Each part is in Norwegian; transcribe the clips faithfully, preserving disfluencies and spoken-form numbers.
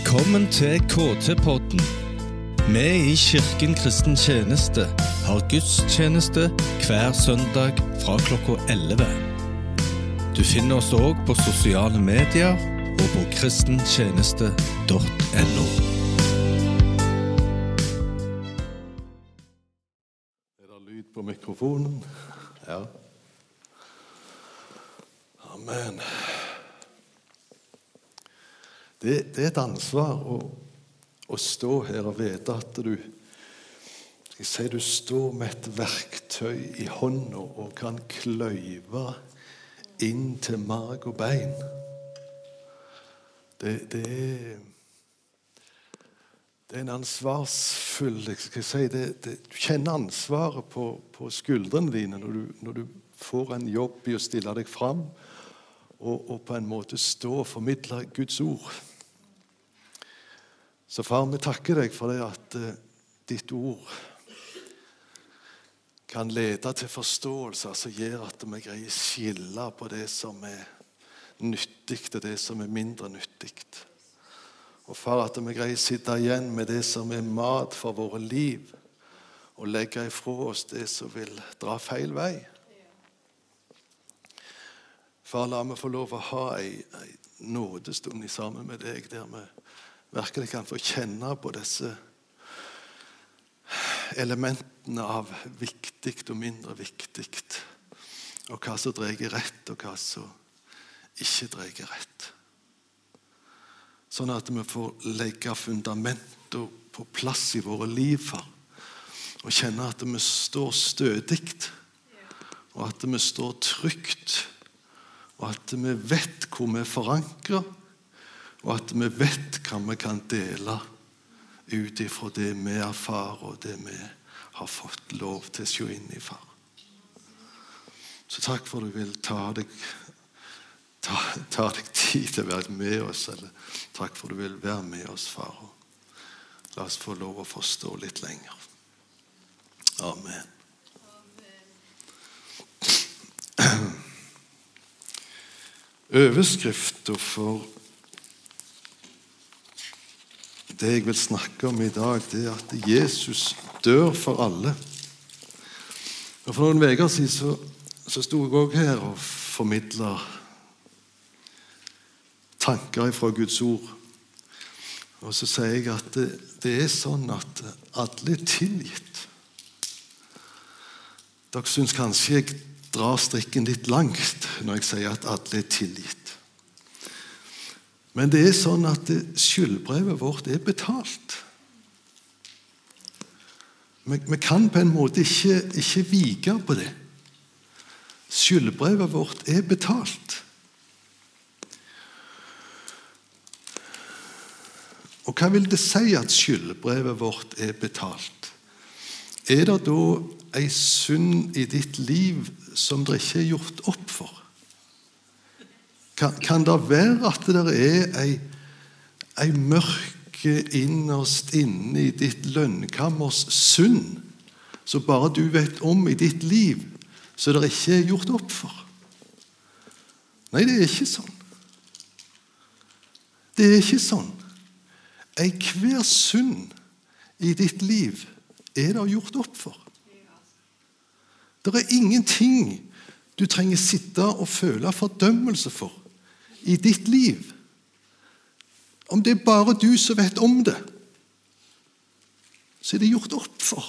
Velkommen til K T-podden. Vi i Kirken Kristen Tjeneste har gudstjeneste hver søndag fra klokka elleve. Du finner oss også på sosiale medier og på kristentjeneste punktum no. Er det lyd på mikrofonen? Ja. Amen. Det, det er et ansvar å, å stå her og vite at du, skal jeg si, du står med et verktøy i hånden og kan kløyve inn til marg og bein. Det, det, er, det er en ansvarsfull, skal jeg si, det, det, du kjenner ansvaret på, på skuldrene dine når du, når du får en jobb i å stille deg frem og, og på en måte stå og formidle Guds ord. Så far, vi takker deg for det at uh, ditt ord kan lede til forståelse som gjør at vi greier skille på det som er nyttig og det som er mindre nyttig. Og far, at vi greier sitte igjen med det som er mat for våre liv og legge ifra oss det som vil dra feil vei. Far, la meg få lov å ha en nådestund i sammen med deg der vi virkelig kan få kjenne på disse elementene av viktig og mindre viktig, og hva som dreier rett og hva som ikke dreier rett. Sånn at vi får legge fundamentet på plass i våre liv, far, og kjenne at vi står stødig, og at vi står trygt, og at vi vet hvor vi er forankret, og at vi vet hva vi kan dele ut ifra det vi erfarer og det vi har fått lov til å se inn i, far. Så takk for at du vil ta deg, ta, ta deg tid til å være med oss, eller takk for at du vil være med oss, far. La oss få lov å forstå litt lenger. Amen. Amen. Overskriften for det jeg vil snakke om i dag, det er at Jesus dør for alle. Og for noen uker siden så, så sto jeg også her og formidlet tanker fra Guds ord. Og så sier jeg at det, det er sånn at alle er tilgitt. Dere synes kanskje jeg drar strikken litt langt når jeg sier at alle er tilgitt. Men det er sånn at skyldbrevet vårt er betalt. Vi, vi kan på en måte ikke, ikke vike på det. Skyldbrevet vårt er betalt. Og hva vil det si at skyldbrevet vårt er betalt? Er det da en synd i ditt liv som det ikke er gjort opp for? Kan, kan det være at det er ei, ei mørke innerst inne i ditt lønnkammers synd, så bare du vet om i ditt liv, så det ikke er gjort opp for? Nei, det er ikke sånn. Det er ikke sånn. Ei hver synd i ditt liv er det gjort opp for. Det er ingenting du trenger sitte og føle fordømmelse for i ditt liv. Om det er bare du som vet om det, så er det gjort opp for.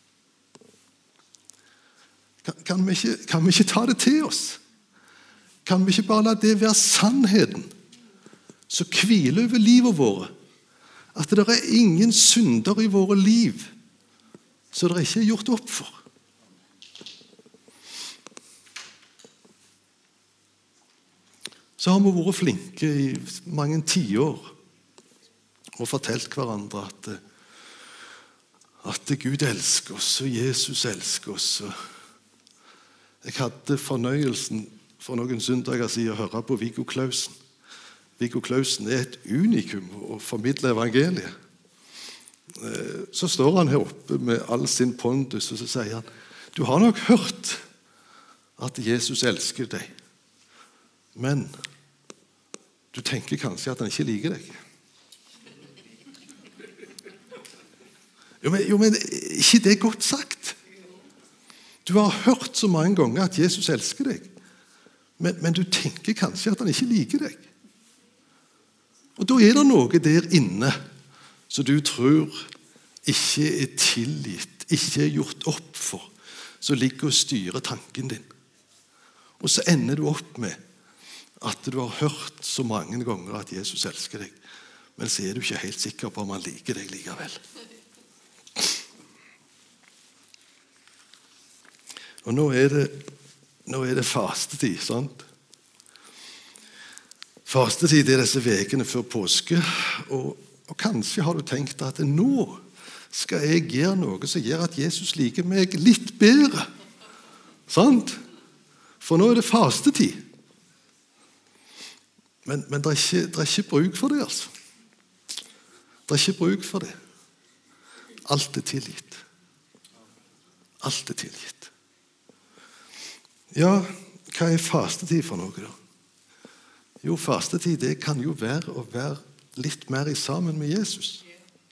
Kan, kan, vi ikke, kan vi ikke ta det til oss? Kan vi ikke bare la det være sannheten som hviler over livet våre? At det er ingen synder i våre liv så det ikke er gjort opp for. Så har vi vært flinke i mange tiår og fortalt hverandre at, at Gud elsker oss, og Jesus elsker oss. Jeg hadde fornøyelsen for noen søndager siden å høre på Viggo Klausen. Viggo Klausen er et unikum å formidle evangeliet. Så står han her oppe med all sin pondus, og så sier han, du har nok hørt at Jesus elsker deg, men du tenker kanskje at han ikke liker deg. Jo, men, jo, men ikke det godt sagt? Du har hørt så mange ganger at Jesus elsker deg, men, men du tenker kanskje at han ikke liker deg. Og da er det noe der inne som du tror ikke er tilgitt, ikke er gjort opp for, som ligger og styrer tanken din. Og så ender du opp med at du har hørt så mange ganger at Jesus elsker deg, men så er du ikke helt sikker på om han liker deg likevel. Og nå er det, nå er det fastetid, sant? Fastetid er disse vekene før påske, og, og kanskje har du tenkt at nå skal jeg gjøre noe som gjør at Jesus liker meg litt bedre. Sant? For nå er det fastetid. Men, men det, er ikke, det er ikke bruk for det, altså. Det er ikke bruk for det. Alt er tilgitt. Alt er tilgitt. Ja, hva er fastetid for noe da? Jo, fastetid det kan jo være å være litt mer i sammen med Jesus.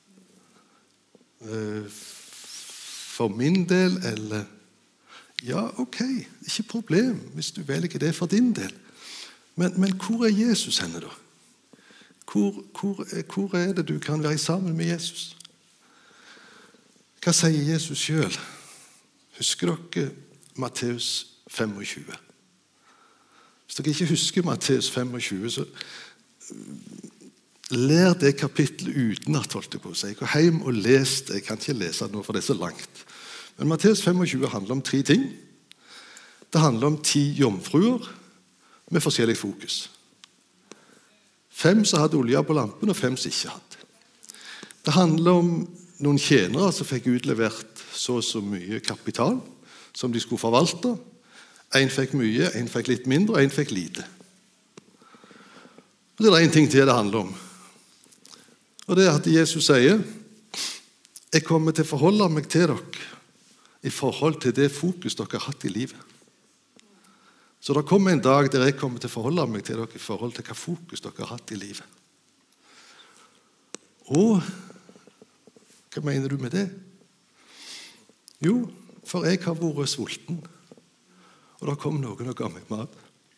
For min del, eller ja, ok, ikke problem hvis du velger det for din del. Men, men hvor er Jesus henne da? Hvor, hvor, hvor er det du kan være i sammen med Jesus? Hva sier Jesus selv? Husker dere Matteus tjuefem? Hvis dere ikke husker Matteus tjuefem, så lær det kapittelet utenat, holdt jeg på å si. Gå hjem og les det. Jeg kan ikke lese det nå, for det er så langt. Men Matteus tjuefem handler om tre ting. Det handler om ti jomfruer med forskjellig fokus. Fem som hadde olje på lampen, og fem som ikke hadde. Det handler om noen tjenere som fikk utlevert så og så mye kapital som de skulle forvalte. En fikk mye, en fikk litt mindre, og en fikk lite. Og det er en ting til det handler om. Og det er at Jesus sier, jeg kommer til å forholde meg til dere i forhold til det fokus dere har hatt i livet. Så det kommer en dag der jeg kommer til å forholde meg til dere i forhold til hva fokus dere har hatt i livet. Og hva mener du med det? Jo, for jeg har vært sulten, og da kom noen og ga meg mat.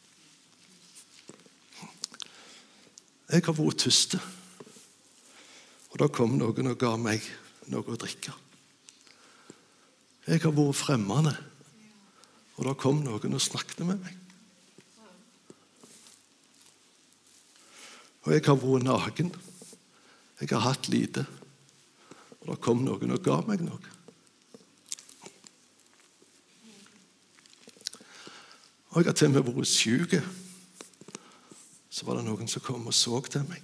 Jeg har vært tyste, og da kom noen og ga meg noe å drikke. Jeg har vært fremmende, og da kom noen og snakket med meg. Og jeg har vært naken. Jeg har hatt lite, og da kom noen og ga meg noe. Og jeg har til og med vært syk. Så var det noen som kom og så til meg.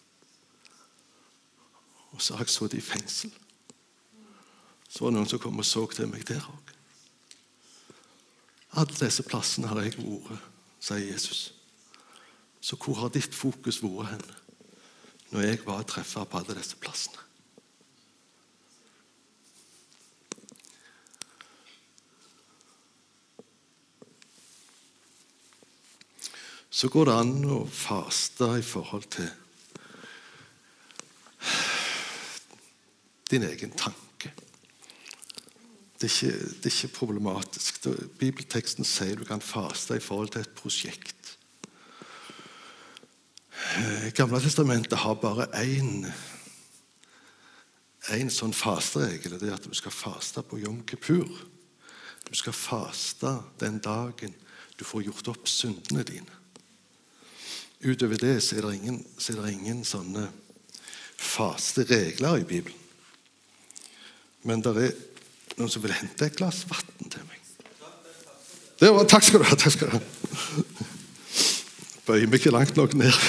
Og så har jeg sittet i fengsel. Så var det noen som kom og så til meg der også. Alle disse plassene har jeg vært, sier Jesus. Så hvor har ditt fokus vært hen når jeg var og treffet på alle disse plassene? Så går det an å faste i forhold til din egen tanke. Det er ikke, det er ikke problematisk. Bibelteksten sier du kan faste i forhold til et prosjekt. Gamle testamentet har bare en, en sånn fasteregel, det er at du skal faste på Yom Kippur. Du skal faste den dagen du får gjort opp syndene dine. Utover det så er det ingen, så er det ingen sånne faste regler i Bibelen. Men det er noen som vil hente et glass vatten til meg. Det var, takk skal du ha, takk skal du ha. Bøy meg ikke langt nok ned.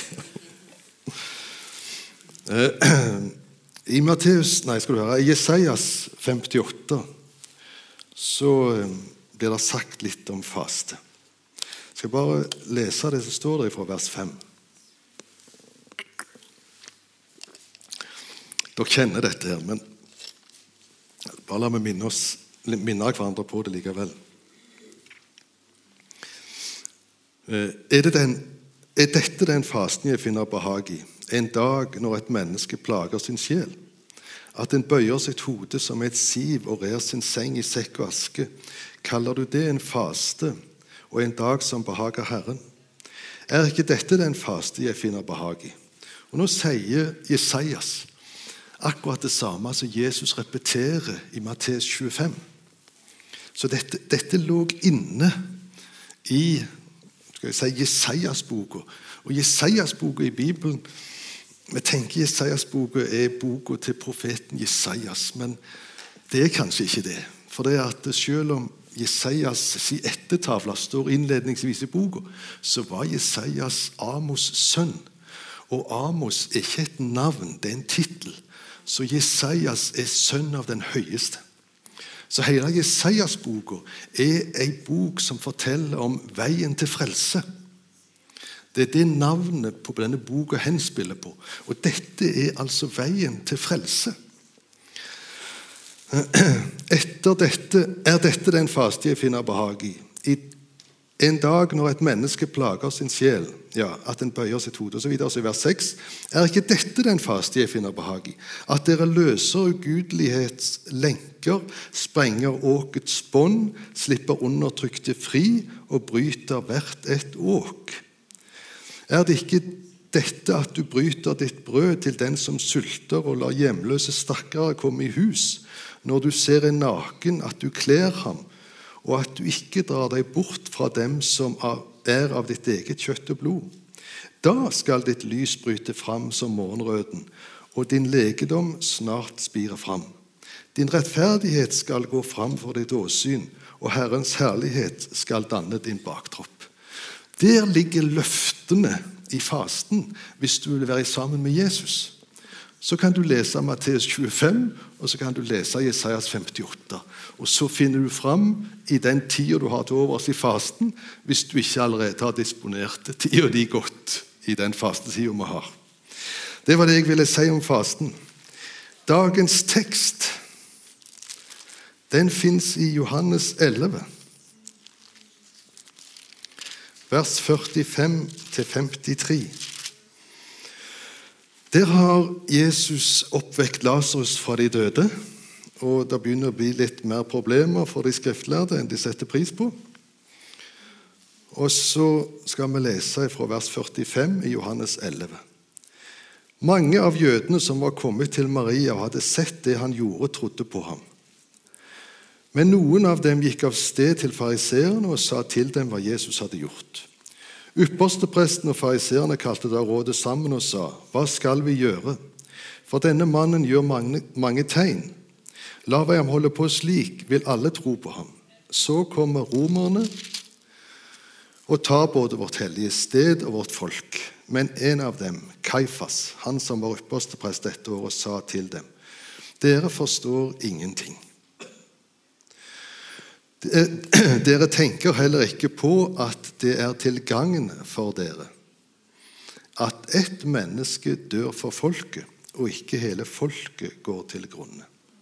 I Matteus, nei skal du høre, i Jesajas femtiåtte så blir det sagt litt om faste. Jeg skal bare lese det som står der fra vers fem. Dere kjenner dette her, men bare la meg minne, oss, minne hverandre på det likevel. Er, det den, er dette den fasten jeg finner behag i? En dag når et menneske plager sin sjel? at en bøyer sitt hode som et siv og rer sin seng i sekk og aske, kaller du det en faste og en dag som behager Herren? Er ikke dette den faste jeg finner behag i? Og nå sier Jesajas akkurat det samme som Jesus repeterer i Matteus tjuefem. Så dette, dette lå inne i skal jeg si, Jesajas-boka. Og Jesajas-boka i Bibelen, vi tenker Jesajas-boka er boka til profeten Jesajas, men det er kanskje ikke det. For det er at selv om Jesajas ettertavla står innledningsvis i boka, så var Jesajas Amos sønn. Og Amos er ikke et navn, det er en titel. Så Jesajas er sønn av den høyeste. Så hele Jesajas-boka er en bok som forteller om veien til frelse. Det er det navnet på denne boka henspiller på. Og dette er altså veien til frelse. Etter dette er dette den faste jeg finner behag i. I en dag når et menneske plager sin sjel, ja, at den bøyer sitt hode, og så videre, så i vers seks, er ikke dette den faste jeg finner behag i? At dere løser ugudelighets lenker, sprenger åkets bånd, slipper undertrykte fri og bryter hvert et åk. Er det ikke dette at du bryter ditt brød til den som sulter og lar hjemløse stakkere komme i hus, når du ser en naken at du kler ham, og at du ikke drar deg bort fra dem som er av ditt eget kjøtt og blod? Da skal ditt lys bryte fram som morgenrøden, og din legedom snart spire fram. Din rettferdighet skal gå fram for ditt åsyn, og Herrens herlighet skal danne din baktropp. Der ligger løftene i fasten hvis du vil være sammen med Jesus. Så kan du lese Matteus tjuefem, og så kan du lese Jesajas femtiåtte. Og så finner du fram i den tiden du har til overs i fasten, hvis du ikke allerede har disponert tiden de godt i den fastetiden vi har. Det var det jeg ville si om fasten. Dagens tekst, den finnes i Johannes elleve. Vers førtifem til femtitre. Der har Jesus oppvekt Lazarus fra de døde, og det begynner å bli litt mer problemer for de skriftlærde enn de setter pris på. Og så skal vi lese fra vers førtifem i Johannes elleve. Mange av jødene som var kommet til Maria og hadde sett det han gjorde, trodde på ham. Men noen av dem gikk av sted til fariseerne og sa til dem hva Jesus hadde gjort. Ypperstepresten og fariseerne kalte da rådet sammen og sa, hva skal vi gjøre? For denne mannen gjør mange, mange tegn. La vi ham holde på slik, vil alle tro på ham. Så kommer romerne og tar både vårt hellige sted og vårt folk. Men en av dem, Kaifas, han som var yppersteprest dette året, sa til dem, dere forstår ingenting. Dere tenker heller ikke på at det er til gagn for dere at ett menneske dør for folket, og ikke hele folket går til grunne.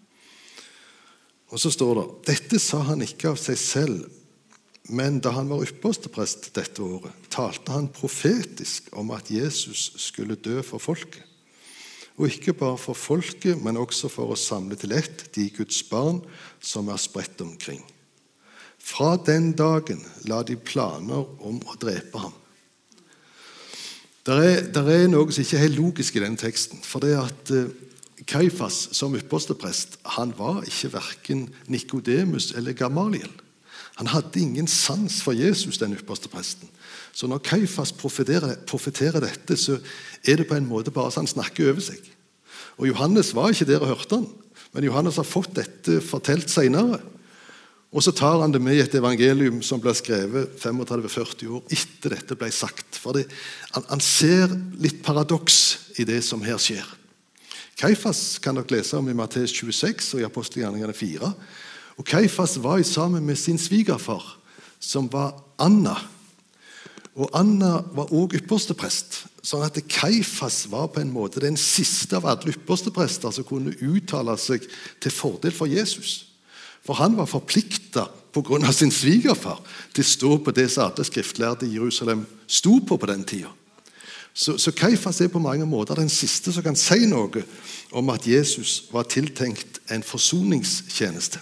Og så står det, dette sa han ikke av seg selv, men da han var yppersteprest dette året, talte han profetisk om at Jesus skulle dø for folket. Og ikke bare for folket, men også for å samle til ett de Guds barn som er spredt omkring. Fra den dagen la de planer om å drepe ham. Der er, der er noe som ikke er helt logisk i den teksten, for det er at uh, Kaifas som yppersteprest, han var ikke hverken Nikodemus eller Gamaliel. Han hadde ingen sans for Jesus, den ypperstepresten. Så når Kaifas profeterer, profeterer dette, så er det på en måte bare så han snakker over seg. Og Johannes var ikke der og hørte han, men Johannes har fått dette fortalt senere. Og så tar han det med i et evangelium som ble skrevet tretifem til førti år etter dette ble sagt. For det, han, han ser litt paradoks i det som her skjer. Kaifas kan dere lese om i Matteus tjueseks og i Apostelgjerningene fire. Og Kaifas var sammen med sin svigerfar, som var Anna. Og Anna var også yppersteprest. Sånn at Kaifas var på en måte den siste av alle yppersteprester som kunne uttale seg til fordel for Jesus. For han var forpliktet på grunn av sin svigerfar til å stå på det som alle skriftlærde i Jerusalem sto på på den tiden. Så, så Kaifas er på mange måter den siste som kan si noe om at Jesus var tiltenkt en forsoningstjeneste.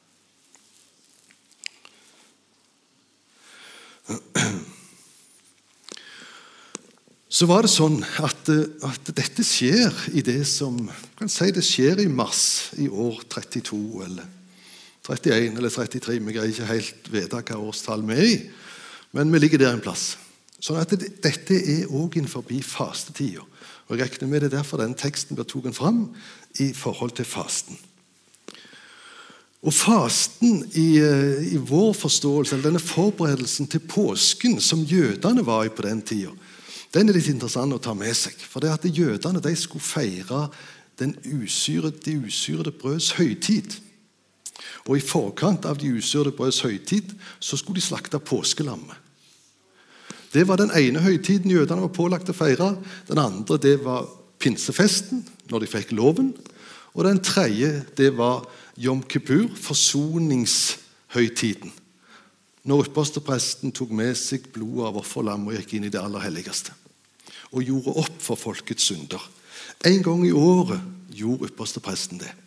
Så var det sånn at, at dette skjer i det som kan si det skjer i mars i år trettito eller trettien eller trettitre. Vi greier ikke helt vite hva årstall vi er i, men vi ligger der en plass. Sånn at det, dette er også innenfor fastetida. Og jeg regner med det derfor den teksten blir tatt fram i forhold til fasten. Og fasten i, i vår forståelse, eller denne forberedelsen til påsken som jødene var i på den tida, den er litt interessant å ta med seg. For det at jødene de skulle feire den usyrede, de usyrede brøds høytid. Og i forkant av de usyrede brøds høytid så skulle de slakte påskelammet. Det var den ene høytiden jødene var pålagt å feire. Den andre det var pinsefesten, når de fikk loven. Og den tredje det var Yom Kippur, forsoningshøytiden. Når ypperstepresten tok med seg blodet av offerlam og gikk inn i det aller helligste. Og gjorde opp for folkets synder. En gang i året gjorde ypperstepresten det.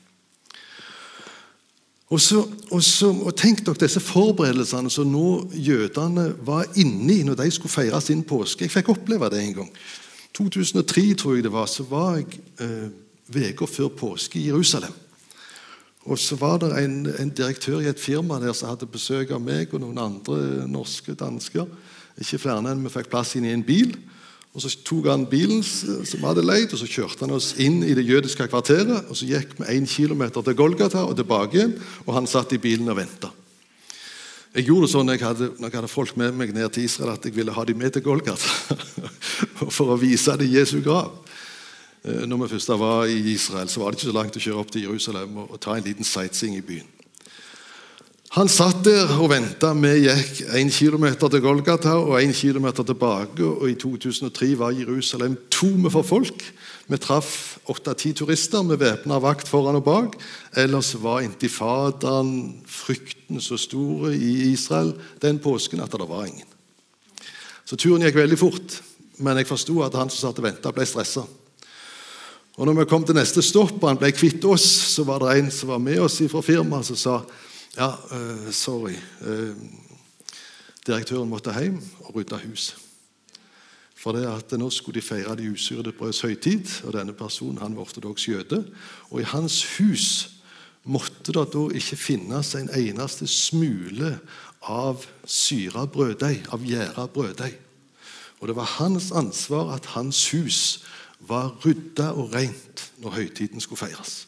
Og, så, og, så, og tenk dere disse forberedelsene som nå jødene var inne i når de skulle feire sin påske. Jeg fikk oppleve det en gang. to tusen og tre tror jeg det var, så var jeg eh, veka før påske i Jerusalem. Og så var det en, en direktør i et firma der som hadde besøk av meg og noen andre norske dansker. Ikke flere enn vi fikk plass inn i en bil. Og så tok han bilen som hadde leid, og så kjørte han oss inn i det jødiske kvarteret, og så gikk vi en kilometer til Golgata og tilbake igjen, og han satt i bilen og ventet. Jeg gjorde det sånn når jeg hadde, når jeg hadde folk med meg ned til Israel, at jeg ville ha dem med til Golgata, for å vise dem Jesu grav. Når vi først var i Israel, så var det ikke så langt å kjøre opp til Jerusalem og, og ta en liten sightseeing i byen. Han satt der og ventet. Vi gikk en kilometer til Golgata og en kilometer tilbake, og i to tusen og tre var Jerusalem tomme for folk. Vi traff åtte-ti turister med væpnet vakt foran og bak. Ellers var intifadaen, frykten så store i Israel den påsken at det var ingen. Så turen gikk veldig fort, men jeg forstod at han som satt og ventet ble stresset. Og når vi kom til neste stopp og han ble kvitt oss, så var det en som var med oss fra firmaet som sa ja, uh, sorry uh, direktøren måtte hjem og rydde hus for det at nå skulle de feire de usyrede brøds høytid, og denne personen han var ortodoks jøde, og i hans hus måtte det da ikke finnes en eneste smule av syra brøddeig, av gjæra brøddeig, og det var hans ansvar at hans hus var rydda og rent når høytiden skulle feires.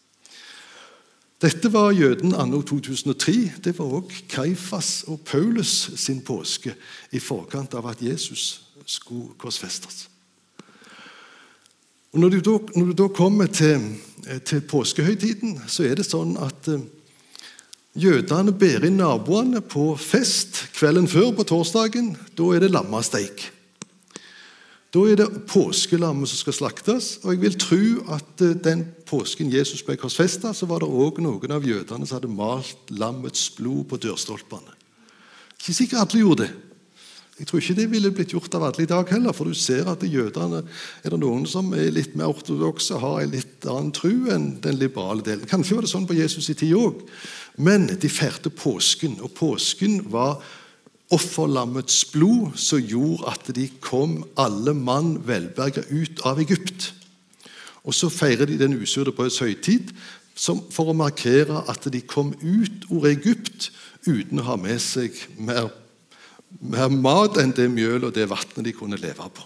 Dette var jøden anno to tusen og tre. Det var også Kaifas og Paulus sin påske i forkant av at Jesus skulle korsfestes. Og når du da, når du da kommer til, til påskehøytiden, så er det sånn at uh, jødene ber inn naboene på fest kvelden før på torsdagen. Da er det lammesteik. Da er det påskelammet som skal slaktes, og jeg vil tro at den påsken Jesus ble korsfestet, så var det også noen av jødene som hadde malt lammets blod på dørstolpene. Ikke sikkert alle gjorde det. Jeg tror ikke det ville blitt gjort av alle i dag heller, for du ser at jødene er det noen som er litt mer ortodokse, har en litt annen tro enn den liberale delen. Kanskje var det sånn på Jesus i tid også, men de feirte påsken, og påsken var offerlammets blod som gjorde at de kom alle mann velberget ut av Egypt. Og så feirer de den usyrede brøds høytid for å markere at de kom ut ur Egypt uten å ha med seg mer, mer mat enn det mjøl og det vattnet de kunne leve på.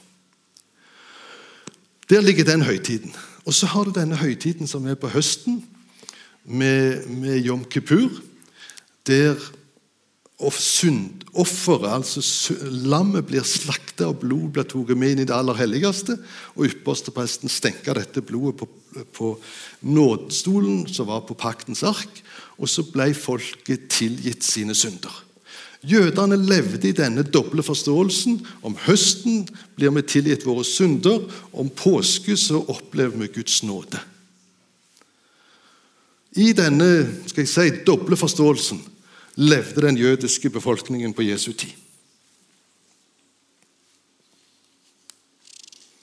Der ligger den høytiden. Og så har du denne høytiden som er på høsten med, med Yom Kippur, der offeret, altså lammet blir slaktet og blod blir tatt med inn i det aller helligste, og ypperstepresten stenker dette blodet på, på nådestolen som var på paktens ark, og så ble folket tilgitt sine synder. Jødene levde i denne doble forståelsen. Om høsten blir vi tilgitt våre synder, om påske så opplever vi Guds nåde. I denne, skal jeg si, doble forståelsen levde den jødiske befolkningen på Jesu tid.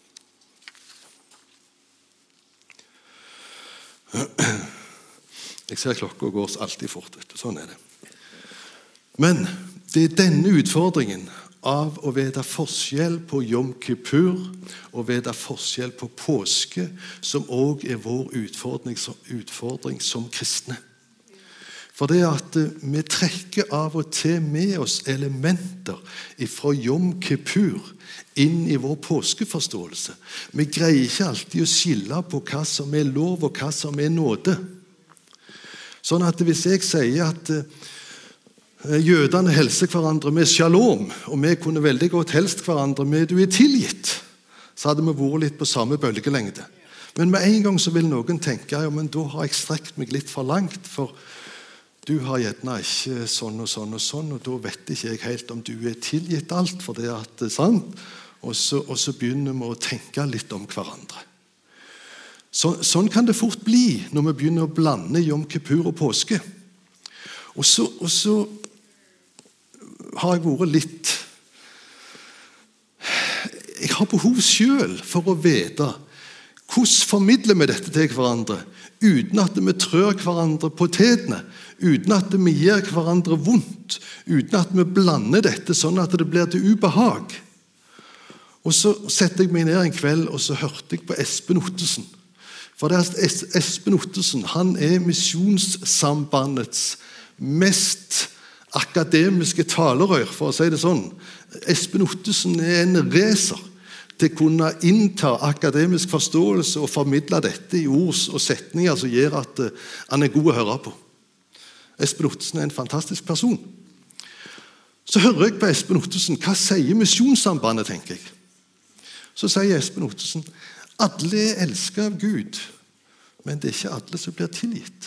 Jeg ser klokka går alltid fort, vet du. Sånn er det. Men det er denne utfordringen av å vite forskjell på Yom Kippur og vite forskjell på påske, som også er vår utfordring, utfordring som kristne. For det at vi trekker av og til med oss elementer fra Yom Kippur inn i vår påskeforståelse. Vi greier ikke alltid å skille på hva som er lov og hva som er nåde. Sånn at hvis jeg sier at jødene helser hverandre med shalom, og vi kunne veldig godt helst hverandre med du er tilgitt, så hadde vi vært litt på samme bølgelengde. Men med en gang så vil noen tenke, ja, men da har jeg strekt meg litt for langt, for du har gjerne ikke sånn og sånn og sånn, og da vet ikke jeg helt om du er tilgitt alt for det at det er sant, og så, og så begynner vi å tenke litt om hverandre. Så, sånn kan det fort bli når vi begynner å blande Yom Kippur og påske. Og så, og så har jeg vært litt Jeg har behov selv for å vite hvordan formidler vi dette til hverandre uten at vi trør hverandre på tedene, uten at vi gjør hverandre vondt, uten at vi blander dette sånn at det blir til ubehag. Og så setter jeg meg ned en kveld, og så hørte jeg på Espen Ottesen. For det er Espen Ottesen, han er Misjonssambandets mest akademiske talerør, for å si det sånn. Espen Ottesen er en racer til å kunne innta akademisk forståelse og formidle dette i ord og setninger som gjør at han er god å høre på. Espen Ottesen er en fantastisk person. Så hører jeg på Espen Ottesen, hva sier Misjonssambandet, tenker jeg. Så sier Espen Ottesen, alle er elsket av Gud, men det er ikke alle som blir tilgitt.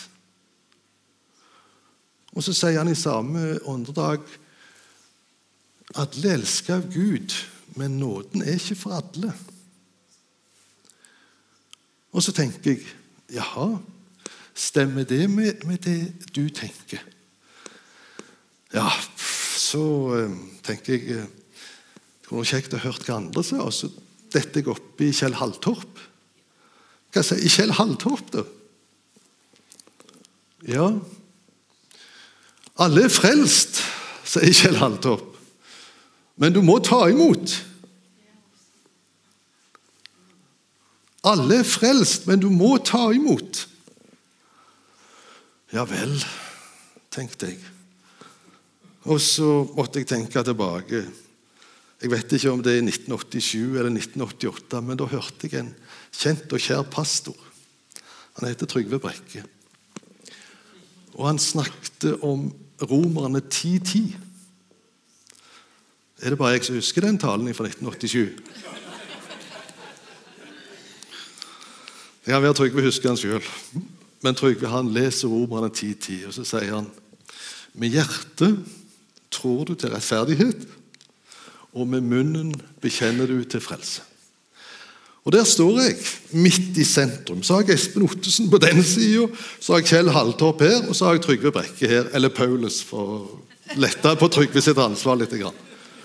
Og så sier han i samme åndedrag, alle er elsket av Gud, men nåden er ikke for alle. Og så tenker jeg, jaha, stemmer det med, med det du tenker? Ja, så uh, tenker jeg, uh, det var kjekt å høre hva andre sa, og så dette jeg opp i Kjell Halltorp. Hva sier i Kjell Halltorp da? Ja, alle er frelst, sier Kjell Halltorp. Men du må ta imot. Alle er frelst, men du må ta imot. Ja vel, tenkte jeg. Og så måtte jeg tenke tilbake. Jeg vet ikke om det er nitten åttisju eller nitten åttiåtte, men da hørte jeg en kjent og kjær pastor. Han heter Trygve Brekke. Og han snakket om Romerne ti ti. Er det bare jeg som husker den talen fra nitten åttisju? Ja, vi har Trygve husker han selv. Men Trygve han leser Romerne ti ti, og så sier han, med hjertet tror du til rettferdighet, og med munnen bekjenner du til frelse. Og der står jeg, midt i sentrum. Så har jeg Espen Ottesen på den siden, så har jeg Kjell Halltorp her, og så har jeg Trygve Brekke her, eller Paulus, for å lette på Trygve sitt ansvar litt grann.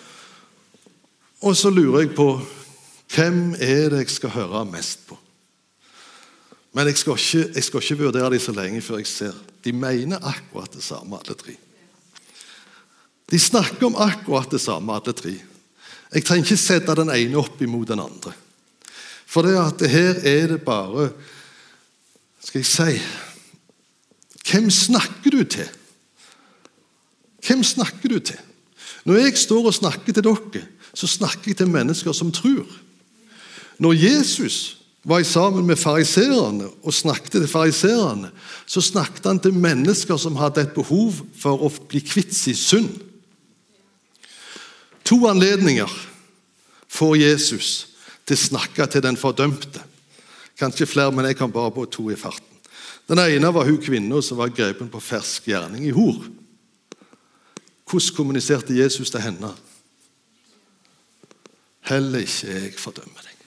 Og så lurer jeg på, hvem er det jeg skal høre mest på? Men jeg skal ikke, jeg skal ikke vurdere de så lenge før jeg ser. De mener akkurat det samme, alle tre. De snakker om akkurat det samme, alle tre. Jeg trenger ikke sette den ene opp imot den andre. For det at her er det bare, skal jeg si, hvem snakker du til? Hvem snakker du til? Når jeg står og snakker til dere, så snakker jeg til mennesker som tror. Når Jesus var sammen med fariserene og snakket til fariserene, så snakket han til mennesker som hadde et behov for å bli kvitt sin synd. To anledninger får Jesus til å snakke til den fordømte. Kanskje flere, men jeg kan bare på to i farten. Den ene var hun kvinne som var grepen på fersk gjerning i hor. Hvordan kommuniserte Jesus til henne? Heller ikke jeg fordømmer deg.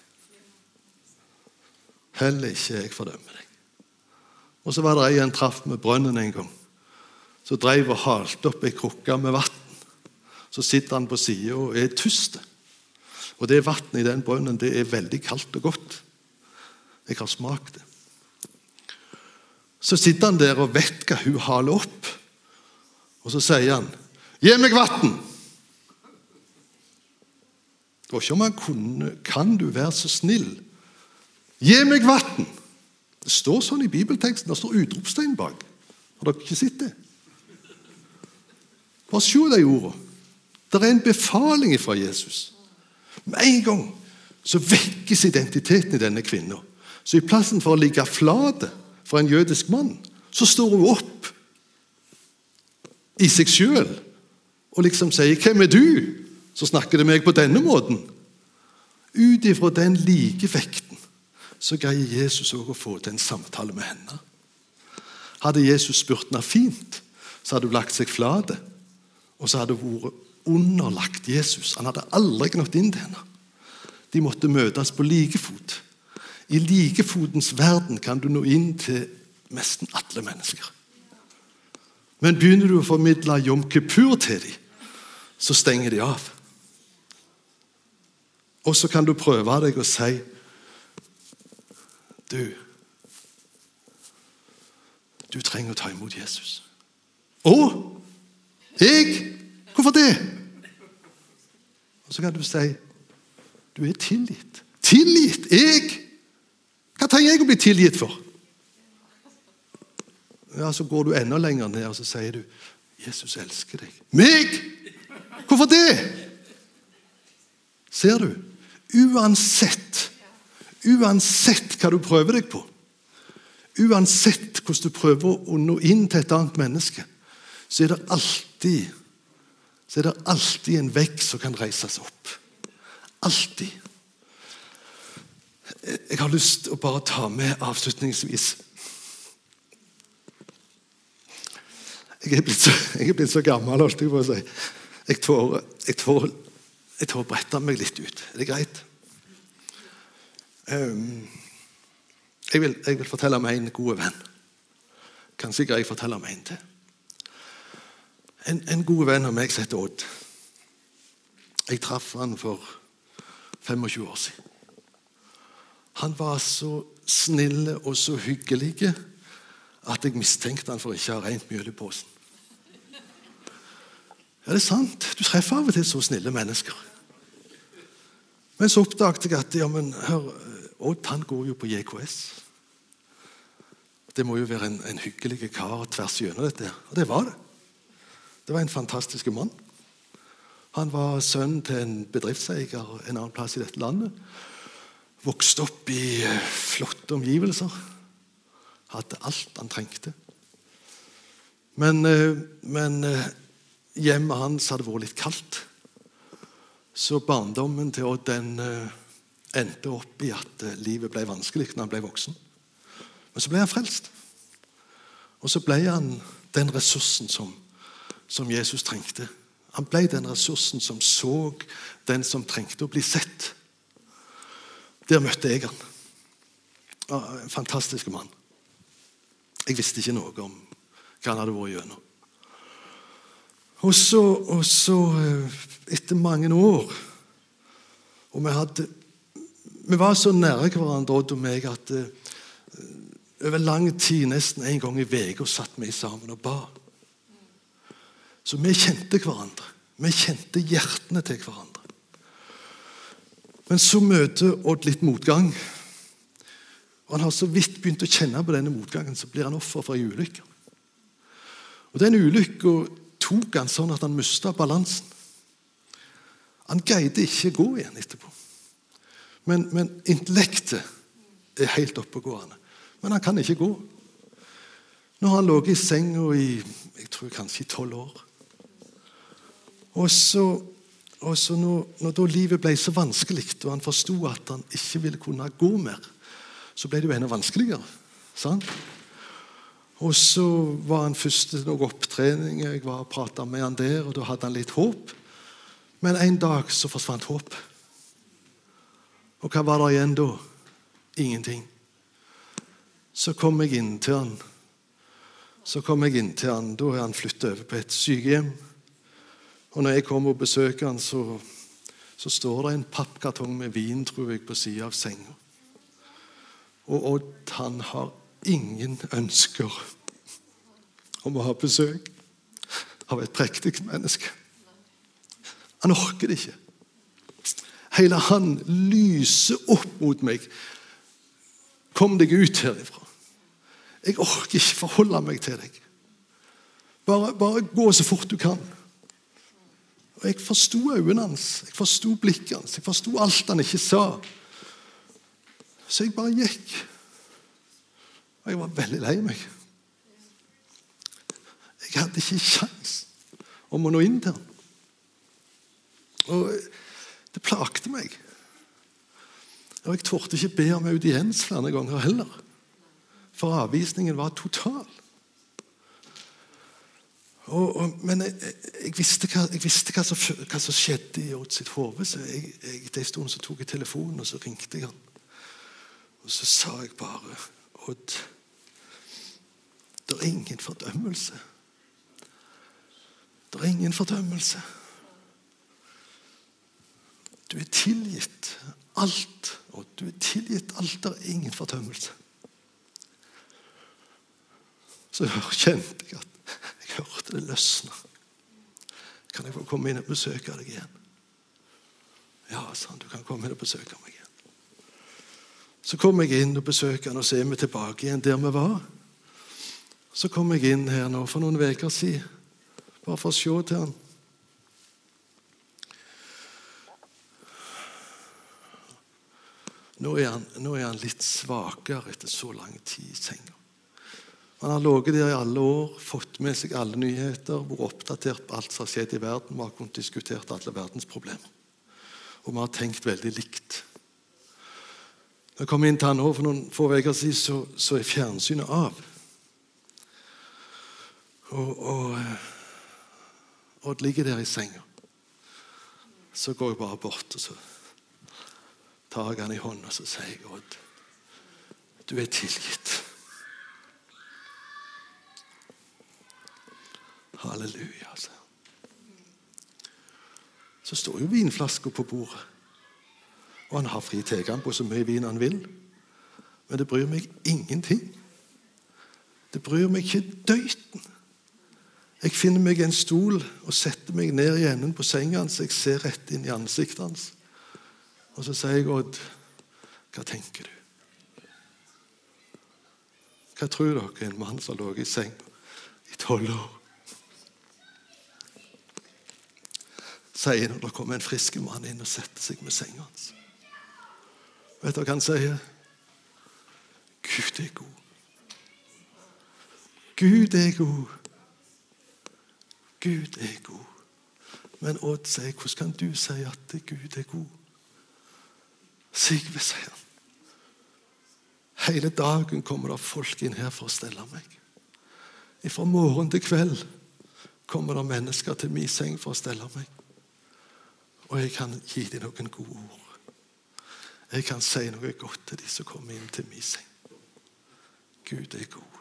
Heller ikke jeg fordømmer deg. Og så var det en traff med brønnen en gang. Så drev og halte opp en krukke med vatten. Så sitter han på siden og er tyst. Og det vatten i den brønnen, det er veldig kaldt og godt. Jeg har smakt det. Så sitter han der og vet hva hun haler opp. Og så sier han, gi meg vatten. Det var ikke om han kunne, kan du være så snill? Gi meg vatten. Det står sånn i bibelteksten, det står utropstegn bak. Har dere ikke sett det? Bare se de ordene. Det er en befaling fra Jesus. Med en gang så vekkes identiteten i denne kvinnen. Så i plassen for å ligge flate for en jødisk mann, så står hun opp i seg selv og liksom sier, hvem er du? Så snakker det meg på denne måten. Ut ifra den likevekten så greier Jesus også å få til en samtale med henne. Hadde Jesus spurt henne fint, så hadde hun lagt seg flate, og så hadde hun vært underlagt Jesus. Han hadde aldri nått inn til henne. De måtte møtes på likefot. I likefotens verden kan du nå inn til nesten alle mennesker. Men begynner du å formidle Yom Kippur til dem, så stenger de av. Og så kan du prøve deg å si, du, du trenger å ta imot Jesus. Å, jeg? Hvorfor det? Og så kan du si, du er tilgitt. Tilgitt? Jeg? Hva trenger jeg å bli tilgitt for? Ja, så går du enda lenger ned, og så sier du, Jesus elsker deg. Meg? Hvorfor det? Ser du? Uansett, uansett hva du prøver deg på, uansett hvordan du prøver å nå inn til et annet menneske, så er det alltid, så er det alltid en vegg som kan reises opp. Alltid. Jeg har lyst til å bare ta med avslutningsvis. Jeg er blitt så, jeg er blitt så gammel, holdt jeg på å si. Jeg tår, jeg tår, jeg tår brette meg litt ut. Er det greit? Um, jeg, vil, jeg vil fortelle om en god venn. Kanskje jeg forteller om en til. En, en god venn av meg som heter Odd. Jeg traff han for tjuefem år siden. Han var så snille og så hyggelige at jeg mistenkte han for ikke å ha rent mjøl i posen. Ja, det er sant. Du treffer av og til så snille mennesker. Men så oppdaget jeg at ja, men, hør, Odd han går jo på J K S. Det må jo være en, en hyggelig kar tvers gjennom dette. Og det var det. Det var en fantastisk mann. Han var sønn til en bedriftseier en annen plass i dette landet. Vokste opp i flotte omgivelser. Hadde alt han trengte. Men, men hjemmet hans hadde vært litt kaldt. Så barndommen til Odd den endte opp i at livet ble vanskelig når han ble voksen. Men så ble han frelst. Og så ble han den ressursen som, som Jesus trengte. Han ble den ressursen som så den som trengte å bli sett. Der møtte jeg han. En fantastisk mann. Jeg visste ikke noe om hva han hadde vært gjennom. Og så, og så, etter mange år, og vi hadde, vi var så nære hverandre, Odd og meg, at uh, over lang tid, nesten en gang i veka, satt vi sammen og ba. Så vi kjente hverandre. Vi kjente hjertene til hverandre. Men så møter Odd litt motgang. Og han har så vidt begynt å kjenne på denne motgangen, så blir han offer for en ulykke. Og den ulykka tok han sånn at han mistet balansen. Han greide ikke gå igjen etterpå. Men, men intellektet er helt oppegående. Men han kan ikke gå. Nå har han ligget i senga i, jeg tror kanskje i tolv år. Og så, og så når, når da livet ble så vanskelig, og han forstod at han ikke ville kunne gå mer, så ble det jo enda vanskeligere. Sant? Og så var han først til noen opptrening, jeg var og pratet med han der, og da hadde han litt håp. Men en dag så forsvant håp. Og hva var det igjen da? Ingenting. Så kom jeg inn til han. Så kom jeg inn til han, da er han flyttet over på et sykehjem. Og når jeg kommer og besøker han, så, så står det en pappkartong med vin, tror jeg, på siden av senga. Og Odd, han har ingen ønsker om å ha besøk av et prektig menneske. Han orker det ikke. Hele han lyser opp mot meg. Kom deg ut herifra. Jeg orker ikke forholde meg til deg. Bare, bare gå så fort du kan. Og jeg forstod øynene hans. Jeg forstod blikket hans. Jeg forstod alt han ikke sa. Så jeg bare gikk. Og jeg var veldig lei meg. Jeg hadde ikke sjans om å nå inn til han. Og det plagte meg. Og jeg torde ikke be om audiens flere ganger heller. For avvisningen var total. Og, og, men jeg, jeg visste, hva, jeg visste hva, som, hva som skjedde i Odd sitt hode. Så jeg, jeg, det stund så tok jeg telefonen, og så ringte jeg han. Og så sa jeg bare, Odd, det er ingen fordømmelse. Det er ingen fordømmelse. Du er tilgitt alt, og du er tilgitt alt, det er ingen fordømmelse. Så kjente jeg at jeg hørte det løsne. Kan jeg få komme inn og besøke deg igjen? Ja, sa han, du kan komme inn og besøke meg igjen. Så kom jeg inn og besøker han, og så er vi tilbake igjen der vi var. Så kom jeg inn her nå for noen veker siden, bare for å se til han. Nå er, han, nå er han litt svakere etter så lang tid i senga. Han har ligget der i alle år, fått med seg alle nyheter, vært oppdatert på alt som har skjedd i verden. Vi har kunnet diskutert alle verdens problemer. Og vi har tenkt veldig likt. Når jeg kom inn til han nå for noen få veker siden, så, så er fjernsynet av. Og, og, og ligger der i senga. Så går jeg bare bort, og så tar jeg han i hånden, og så sier jeg, Odd, du er tilgitt. Halleluja, altså. Så står jo vinflasker på bordet. Og han har fri tilgang på så mye vin han vil. Men det bryr meg ingenting. Det bryr meg ikke døyten. Jeg finner meg en stol og setter meg ned i enden på sengen hans. Jeg ser rett inn i ansiktet hans. Og så sier jeg, Odd, hva tenker du? Hva tror dere en mann som lå i seng i tolv år? Sier når det kommer en frisk mann inn og setter seg med sengen hans. Vet du hva han sier? Gud er god. Gud er god. Gud er god. Men Odd sier, hvordan kan du si at Gud er god? Sigve, sier han. Hele dagen kommer det folk inn her for å stelle meg. Fra morgen til kveld kommer det mennesker til min seng for å stelle meg. Og jeg kan gi dem noen gode ord. Jeg kan si noe godt til de som kommer inn til min seng. Gud er god.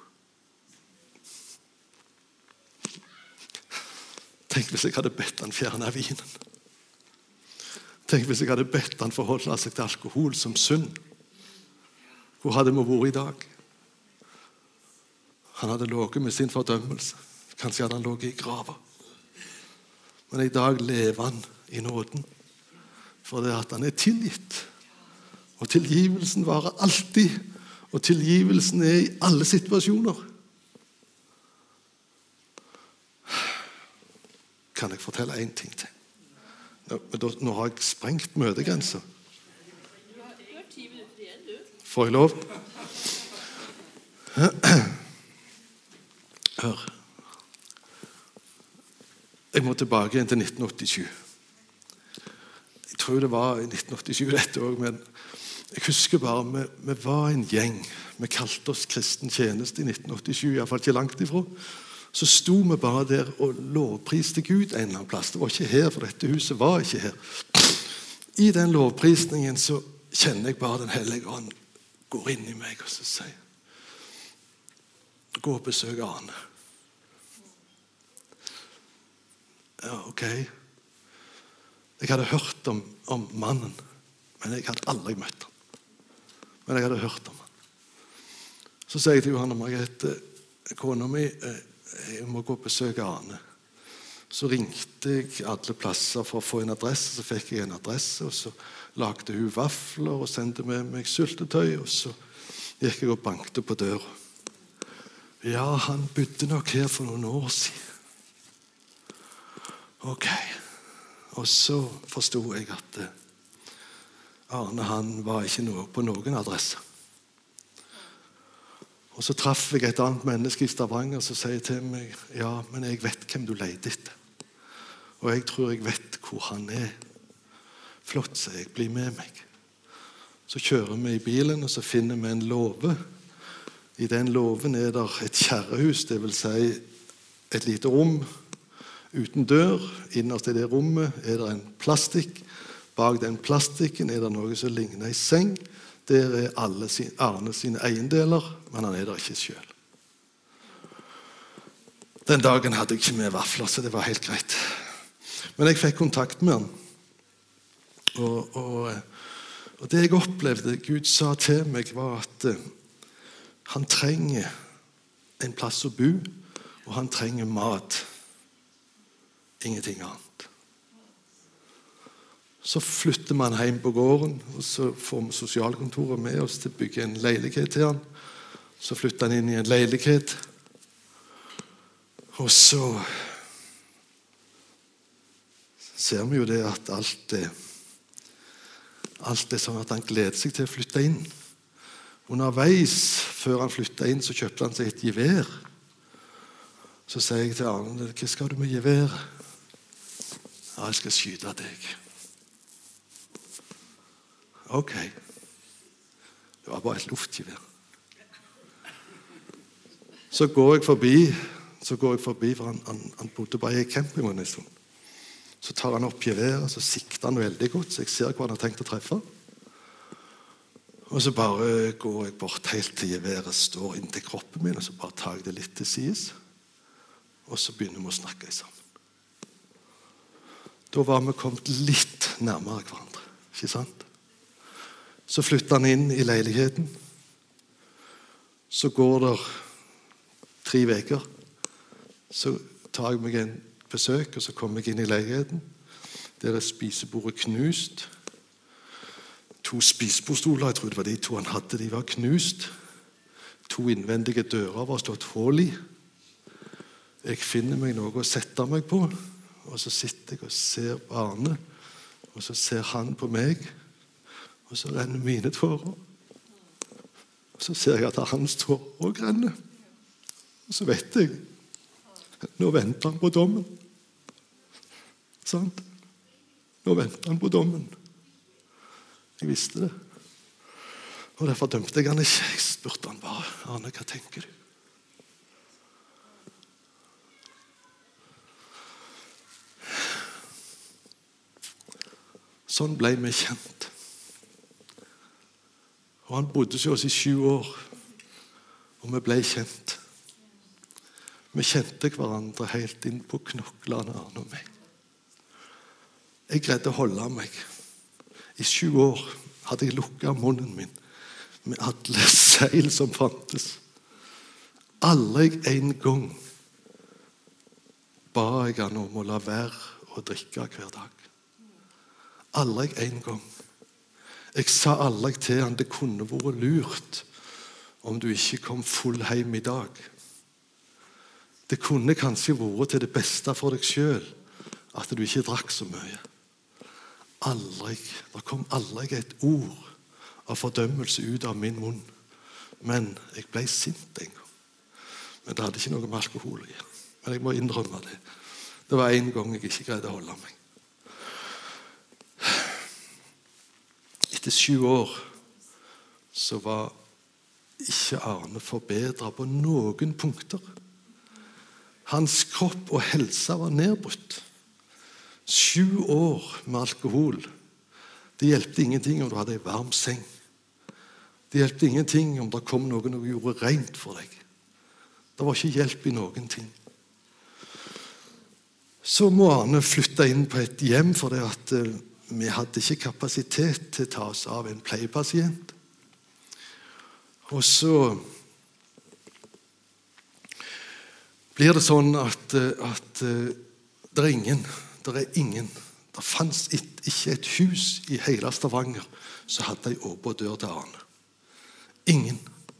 Tenk hvis jeg hadde bedt han fjerne vinen. Tenk hvis jeg hadde bedt han forholde seg til alkohol som synd. Hvor hadde vi vært i dag? Han hadde ligget med sin fordømmelse. Kanskje hadde han ligget i grava. Men i dag lever han i nåden. For det at han er tilgitt. Og tilgivelsen varer alltid. Og tilgivelsen er i alle situasjoner. Kan jeg fortelle en ting til? Nå, nå har jeg sprengt møtegrenser. Får jeg lov? Hør. Jeg må tilbake igjen til nitten åttisju. Jeg tror det var i nitten åttisju dette også, men jeg husker bare, vi, vi var en gjeng. Vi kalte oss kristen tjeneste i nitten åttisju, i hvert fall ikke langt ifra. Så sto vi bare der og lovpriste Gud en eller annen plass. Det var ikke her, for dette huset var ikke her. I den lovprisningen så kjenner jeg bare den hellige ånd går inn i meg og så sier, gå og besøk Arne. Ja, ok. Jeg hadde hørt om, om mannen, men jeg hadde aldri møtt ham. Men jeg hadde hørt om ham. Så sier jeg til Johanne Margrethe, kona mi, jeg må gå og besøke Arne. Så ringte jeg alle plasser for å få en adresse, så fikk jeg en adresse, og så lagde hun vafler og sendte med meg syltetøy, og så gikk jeg og bankte på døra. Ja, han bodde nok her for noen år siden. Ok. Og så forstod jeg at Arne han var ikke noe på noen adresse. Og så traff jeg et annet menneske i Stavanger som sier til meg, ja, men jeg vet hvem du leter etter. Og jeg tror jeg vet hvor han er. Flott, sier jeg, bli med meg. Så kjører vi i bilen, og så finner vi en låve. I den låven er det et kjerrehus, det vil si et lite rom uten dør. Innerst i det rommet er det en plastikk. Bak den plastikken er det noe som ligner en seng. Der er alle sin, Arne sine eiendeler, men han er der ikke selv. Den dagen hadde jeg ikke med vafler, så det var helt greit. Men jeg fikk kontakt med han. Og, og, og det jeg opplevde, Gud sa til meg, var at han trenger en plass å bo, og han trenger mat. Ingenting annet. Så flytter man hjem på gården, og så får vi sosialkontoret med oss til å bygge en leilighet til han. Så flytter han inn i en leilighet. Og så ser vi jo det at alt er, alt er sånn at han gleder seg til å flytte inn. Underveis, før han flyttet inn, så kjøpte han seg et gevær. Så sier jeg til Arne, hva skal du med gevær? Ja, jeg skal skyte deg. Ok. Det var bare et luftgevær. Så går jeg forbi, så går jeg forbi, for han, han, han bodde bare i campingvogn en stund. Så tar han opp geværet, så sikter han veldig godt, så jeg ser hva han har tenkt å treffe. Og så bare går jeg bort helt til geværet står inntil kroppen min, og så bare tar jeg det litt til sides, og så begynner vi å snakke sammen. Da var vi kommet litt nærmere hverandre, ikke sant? Så flytter han inn i leiligheten. Så går det tre veker. Så tar jeg meg en besøk, og så kommer jeg inn i leiligheten. Der er spisebordet knust. To spisebordstoler, jeg tror det var de to han hadde, de var knust. To innvendige dører var slått hull i. Jeg finner meg noe å sette meg på, og så sitter jeg og ser på Arne, og så ser han på meg, og så renner mine tårer. Og så ser jeg at hans tårer også renner. Og så vet jeg, nå venter han på dommen. Sant? Nå venter han på dommen. Jeg visste det. Og derfor dømte jeg han ikke. Jeg spurte han bare, Arne, hva tenker du? Sånn ble vi kjent. Og han bodde hos oss i sju år, og vi ble kjent. Vi kjente hverandre helt inn på knoklene, Arne og meg. Jeg greide å holde meg. I sju år hadde jeg lukket munnen min med alle seil som fantes. Aldri en gang ba jeg han om å la være å drikke hver dag. Aldri en gang. Jeg sa aldri til han det kunne vært lurt om du ikke kom full hjem i dag. Det kunne kanskje vært til det beste for deg selv at du ikke drakk så mye. Aldri, det kom aldri et ord av fordømmelse ut av min munn. Men jeg ble sint en gang. Men det hadde ikke noe med alkohol å gjøre. Men jeg må innrømme det. Det var en gang jeg ikke greide å holde meg. Etter sju år så var ikke Arne forbedret på noen punkter. Hans kropp og helse var nedbrutt. Sju år med alkohol. Det hjelpte ingenting om du hadde en varm seng. Det hjelpte ingenting om det kom noen og gjorde rent for deg. Det var ikke hjelp i noen ting. Så må Arne flytte inn på et hjem, for det at uh, vi hadde ikke kapasitet til å ta oss av en pleiepasient. Og så blir det sånn at, at det er ingen, det er ingen, det fanns ikke et hus i hele Stavanger som hadde en åpen dør til Arne. Ingen.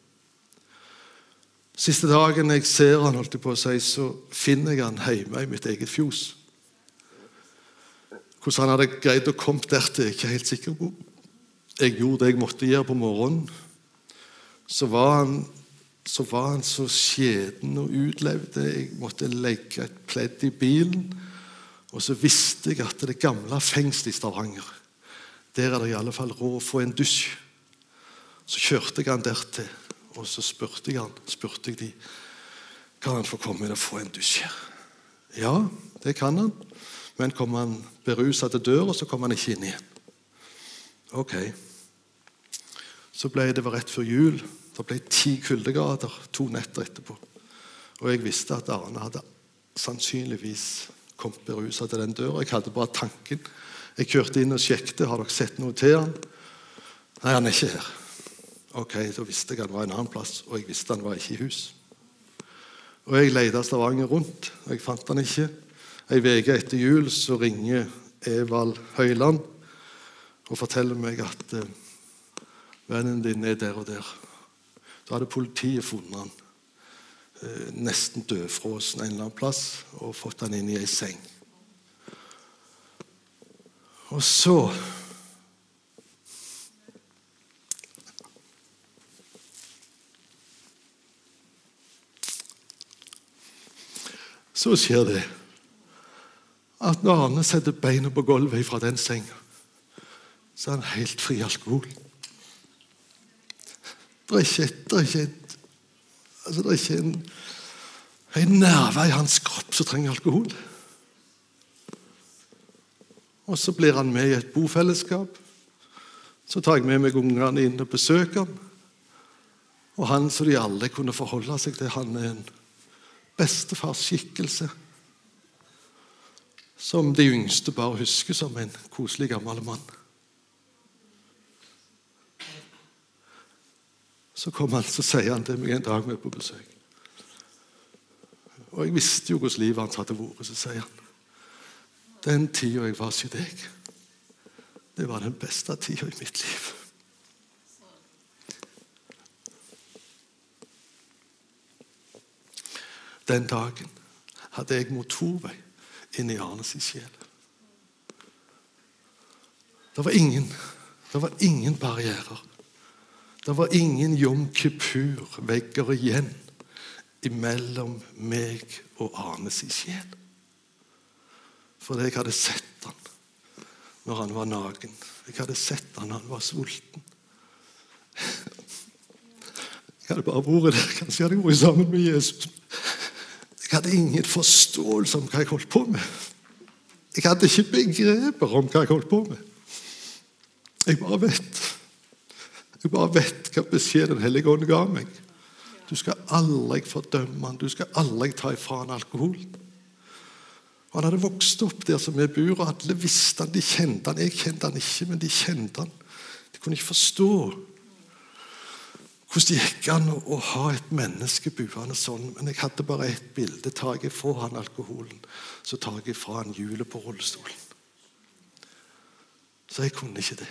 Siste dagen jeg ser han, holdt jeg på å si, så finner jeg han hjemme i mitt eget fjos. Hvordan han hadde greid å komme der til, er jeg ikke helt sikker på. Jeg gjorde det jeg måtte gjøre på morgenen. Så var han så, var han så skjeden og utlevd. Jeg måtte legge et pledd i bilen. Og så visste jeg at det gamle fengselet i Stavanger, der er det i alle fall råd å få en dusj. Så kjørte jeg han der til, og så spurte jeg han, spurte jeg de, kan han få komme inn og få en dusj her? Ja, det kan han. Men kom han beruset til døra, så kom han ikke inn igjen. Ok. Så ble det rett før jul. Det ble ti kuldegrader, to netter etterpå. Og jeg visste at Arne hadde sannsynligvis kommet beruset til den døra. Jeg hadde bare tanken. Jeg kjørte inn og sjekket, har dere sett noe til han? Nei, han er ikke her. Ok, da visste jeg han var en annen plass, og jeg visste han var ikke i hus. Og jeg leide Stavanger rundt, og jeg fant han ikke. En veke etter jul så ringer Evald Høyland og forteller meg at uh, vennen din er der og der. Så hadde politiet funnet han uh, nesten dødfrosen en eller annen plass og fått han inn i en seng. Og så så skjer det at når Arne setter beina på gulvet fra den senga, så er han helt fri alkohol. Det er ikke, det er ikke, et, altså det er ikke en, en nerve i hans kropp som trenger alkohol. Og så blir han med i et bofellesskap. Så tar jeg med meg ungene inn og besøker han. Og han, så de alle kunne forholde seg til, han er en bestefarsskikkelse som de yngste bare husker som en koselig gammel mann. Så kom han, så sier han til meg en dag med på besøk. Og jeg visste jo hvordan livet hans hadde vært, så sier han, den tiden jeg var hos deg, det var den beste tiden i mitt liv. Den dagen hadde jeg motorvei inn i Arnes sjel. Det var ingen, det var ingen barrierer. Det var ingen Jom Kippur-vegger igjen imellom meg og Arnes sjel. For jeg hadde sett han når han var naken. Jeg hadde sett han når han var sulten. Jeg hadde bare vært der. Kanskje jeg hadde vært sammen med Jesus. Jeg hadde ingen forståelse om hva jeg holdt på med. Jeg hadde ikke begreper om hva jeg holdt på med. Jeg bare vet. Jeg bare vet hva beskjed den hellige ånd ga meg. Du skal aldri fordømme han. Du skal aldri ta ifra han alkoholen. Og han hadde vokst opp der som vi bor, og alle visste han, de kjente han. Jeg kjente han ikke, men de kjente han. De kunne ikke forstå hvordan det gikk an å ha et menneske buende sånn. Men jeg hadde bare et bilde. Tar jeg fra han alkoholen, så tar jeg fra han hjulet på rullestolen. Så jeg kunne ikke det.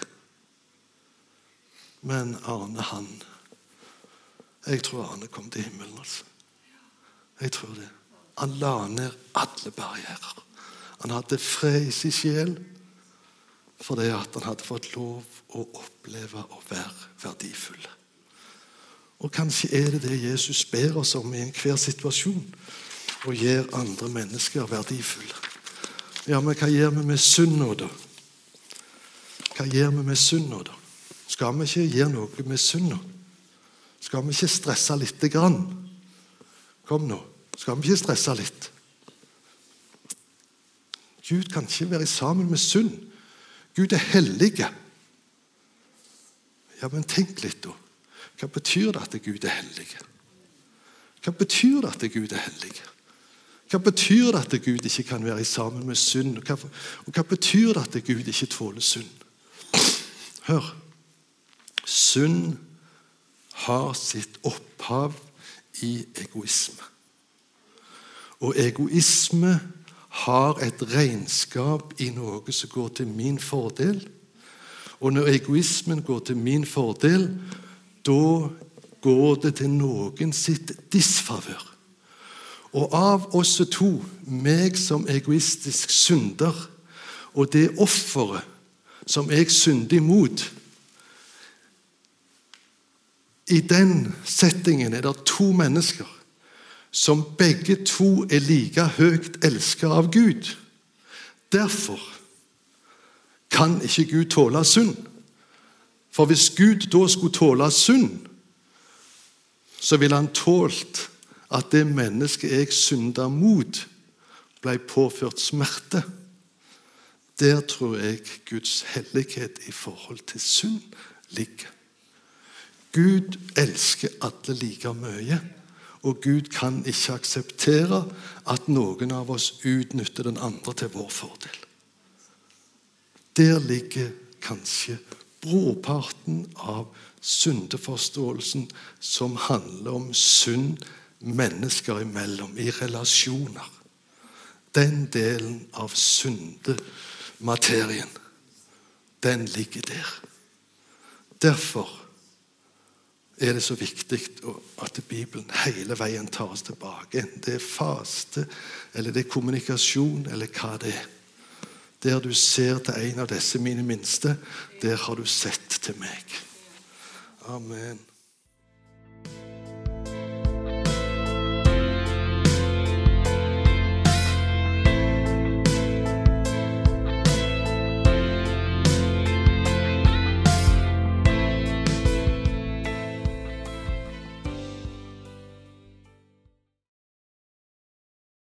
Men Arne, han, jeg tror Arne kom til himmelen, altså. Jeg tror det. Han la ned alle barrierer. Han hadde fred i sin sjel, fordi at han hadde fått lov å oppleve å være verdifull. Og kanskje er det det Jesus ber oss om i enhver situasjon, og gjør andre mennesker verdifulle. Ja, men hva gjør vi med synd nå da? Hva gjør vi med synd nå da? Skal vi ikke gjøre noe med synd nå? Skal vi ikke stresse litt grann? Kom nå, skal vi ikke stresse litt? Gud kan ikke være sammen med synd. Gud er hellige. Ja, men tenk litt da. Hva betyr det at Gud er hellig? Hva betyr det at Gud er hellig? Hva betyr det at Gud ikke kan være sammen med synd? Og hva, og hva betyr det at Gud ikke tåler synd? Hør, synd har sitt opphav i egoisme. Og egoisme har et regnskap i noe som går til min fordel. Og når egoismen går til min fordel, da går det til noen sitt disfavør. Og av oss to, meg som egoistisk synder, og det offeret som jeg synder imot, i den settingen er det to mennesker som begge to er like høyt elsket av Gud. Derfor kan ikke Gud tåle synd. For hvis Gud da skulle tåle synd, så ville han tålt at det mennesket jeg syndet mot ble påført smerte. Der tror jeg Guds hellighet i forhold til synd ligger. Gud elsker alle like mye, og Gud kan ikke akseptere at noen av oss utnytter den andre til vår fordel. Der ligger kanskje brorparten av syndeforståelsen som handler om synd mennesker imellom, i relasjoner. Den delen av syndematerien, den ligger der. Derfor er det så viktig at Bibelen hele veien tar oss tilbake. Enten det er faste, eller det er kommunikasjon, eller hva det er. Der du ser til en av disse mine minste, der har du sett til meg. Amen.